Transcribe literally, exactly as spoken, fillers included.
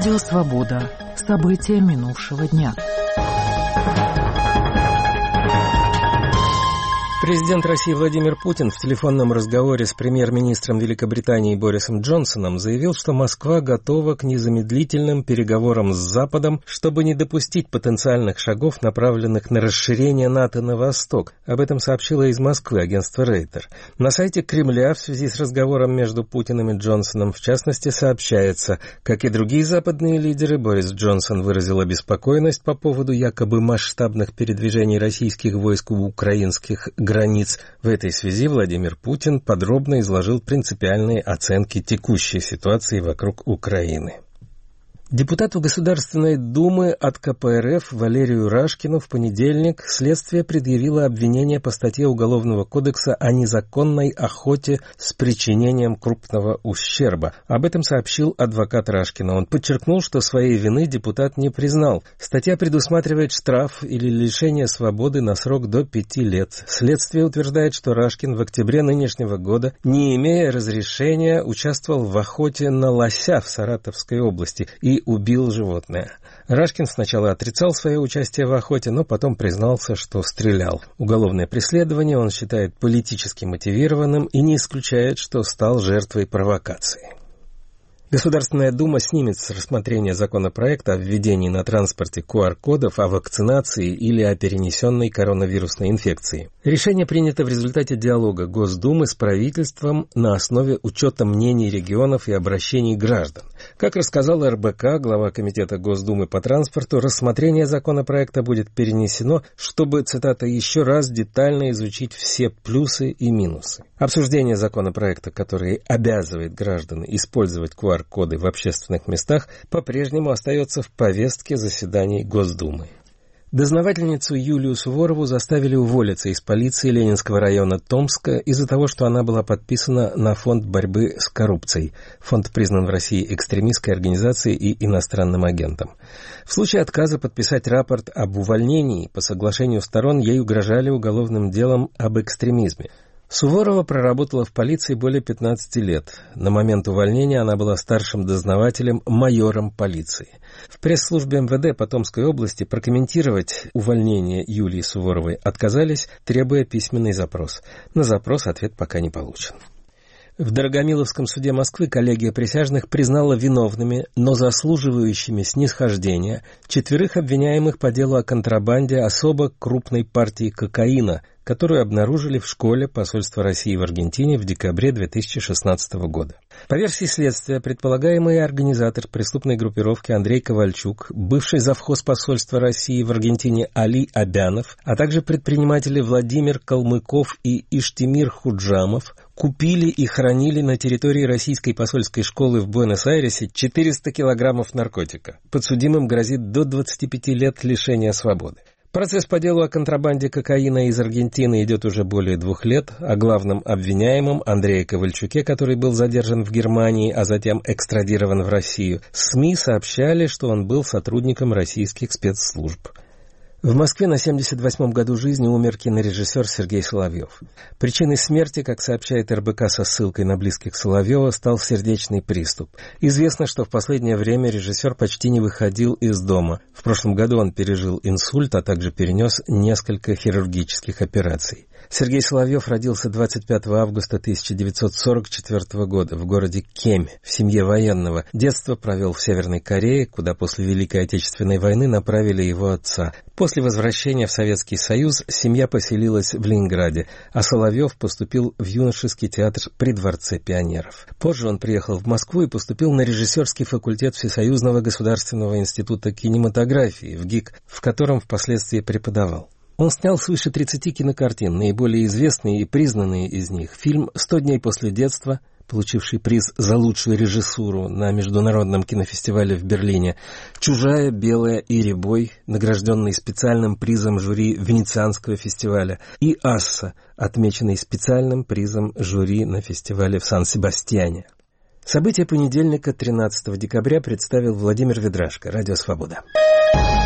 Радио «Свобода». События минувшего дня. Президент России Владимир Путин в телефонном разговоре с премьер-министром Великобритании Борисом Джонсоном заявил, что Москва готова к незамедлительным переговорам с Западом, чтобы не допустить потенциальных шагов, направленных на расширение НАТО на восток. Об этом сообщило из Москвы агентство Рейтер. На сайте Кремля в связи с разговором между Путиным и Джонсоном, в частности, сообщается, как и другие западные лидеры, Борис Джонсон выразил обеспокоенность по поводу якобы масштабных передвижений российских войск у украинских границ. границ. В этой связи Владимир Путин подробно изложил принципиальные оценки текущей ситуации вокруг Украины. Депутату Государственной Думы от ка пэ эр эф Валерию Рашкину в понедельник следствие предъявило обвинение по статье Уголовного кодекса о незаконной охоте с причинением крупного ущерба. Об этом сообщил адвокат Рашкина. Он подчеркнул, что своей вины депутат не признал. Статья предусматривает штраф или лишение свободы на срок до пяти лет. Следствие утверждает, что Рашкин в октябре нынешнего года, не имея разрешения, участвовал в охоте на лося в Саратовской области и убил животное. Рашкин сначала отрицал свое участие в охоте, но потом признался, что стрелял. Уголовное преследование он считает политически мотивированным и не исключает, что стал жертвой провокации. Государственная Дума снимет с рассмотрения законопроекта о введении на транспорте ку ар кодов о вакцинации или о перенесенной коронавирусной инфекции. Решение принято в результате диалога Госдумы с правительством на основе учета мнений регионов и обращений граждан. Как рассказал эр бэ ка, глава Комитета Госдумы по транспорту, рассмотрение законопроекта будет перенесено, чтобы, цитата, «еще раз детально изучить все плюсы и минусы». Обсуждение законопроекта, который обязывает граждан использовать ку ар коды в общественных местах, по-прежнему остается в повестке заседаний Госдумы. Дознавательницу Юлию Суворову заставили уволиться из полиции Ленинского района Томска из-за того, что она была подписана на фонд борьбы с коррупцией. Фонд признан в России экстремистской организацией и иностранным агентом. В случае отказа подписать рапорт об увольнении по соглашению сторон ей угрожали уголовным делом об экстремизме. Суворова проработала в полиции более пятнадцати лет. На момент увольнения она была старшим дознавателем, майором полиции. В пресс-службе эм вэ дэ по Томской области прокомментировать увольнение Юлии Суворовой отказались, требуя письменный запрос. На запрос ответ пока не получен. В Дорогомиловском суде Москвы коллегия присяжных признала виновными, но заслуживающими снисхождения, четверых обвиняемых по делу о контрабанде особо крупной партии кокаина, которую обнаружили в школе посольства России в Аргентине в декабре две тысячи шестнадцатого года. По версии следствия, предполагаемый организатор преступной группировки Андрей Ковальчук, бывший завхоз посольства России в Аргентине Али Абянов, а также предприниматели Владимир Калмыков и Иштимир Худжамов купили и хранили на территории российской посольской школы в Буэнос-Айресе четыреста килограммов наркотика. Подсудимым грозит до двадцати пяти лет лишения свободы. Процесс по делу о контрабанде кокаина из Аргентины идет уже более двух лет, а главным обвиняемым Андрее Ковальчуке, который был задержан в Германии, а затем экстрадирован в Россию, СМИ сообщали, что он был сотрудником российских спецслужб. В Москве на семьдесят восьмом году жизни умер кинорежиссер Сергей Соловьев. Причиной смерти, как сообщает эр бэ ка со ссылкой на близких Соловьева, стал сердечный приступ. Известно, что в последнее время режиссер почти не выходил из дома. В прошлом году он пережил инсульт, а также перенес несколько хирургических операций. Сергей Соловьев родился двадцать пятого августа тысяча девятьсот сорок четвёртого года в городе Кемь, в семье военного. Детство провел в Северной Корее, куда после Великой Отечественной войны направили его отца. После возвращения в Советский Союз семья поселилась в Ленинграде, а Соловьев поступил в юношеский театр при Дворце пионеров. Позже он приехал в Москву и поступил на режиссерский факультет Всесоюзного государственного института кинематографии, в ГИК, в котором впоследствии преподавал. Он снял свыше тридцати кинокартин, наиболее известные и признанные из них. Фильм «Сто дней после детства», получивший приз за лучшую режиссуру на Международном кинофестивале в Берлине, «Чужая, белая и рябой», награжденный специальным призом жюри Венецианского фестиваля, и «Асса», отмеченный специальным призом жюри на фестивале в Сан-Себастьяне. События понедельника, тринадцатого декабря, представил Владимир Ведрашко, Радио «Свобода».